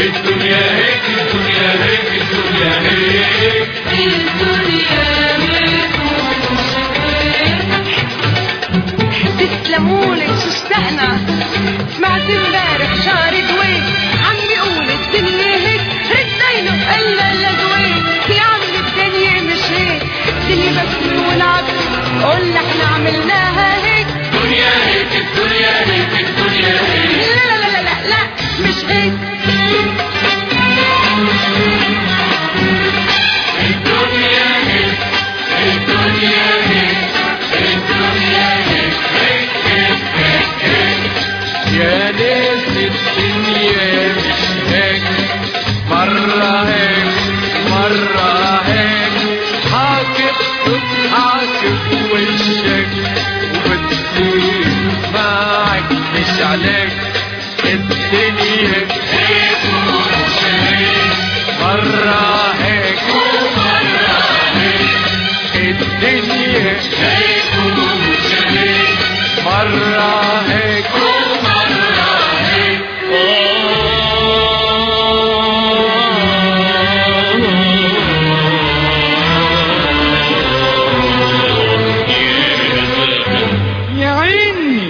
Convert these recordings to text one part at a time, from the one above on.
الدنيا هيك الدنيا هيك الدنيا هيك الدنيا هيك تسلمولي شو اشتقنا سمعت امبارح شعر دويك عم بيقول الدنيا هيك ردينا الا لدويك يا عمي الدنيا مش هيك الدنيا بس ونلعب قلنا احنا عملناها هيك الدنيا هيك الدنيا هيك الدنيا هيك لا لا لا لا لا مش هيك الدنيا هيك الدنيا هيك الدنيا هيك هيك هيك هيك يا ناس الدنيا مش هيك مرة هيك مرة هيك حاكب تضحك بوشك وبتصير معك مش عليك الدنيا هيك ومش هيك مرة هيك ومرة هيك الدنيا هيك ومش هيك مرة هيك ومرة هيك يا عيني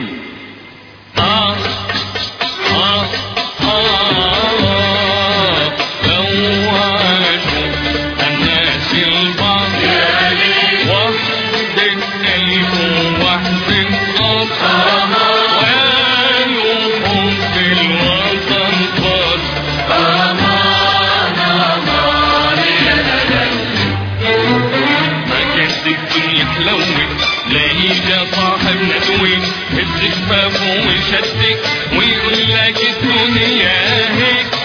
لاقيك صاحب ندوي هز شفافه ويشدك ويقول لك الدنيا هيك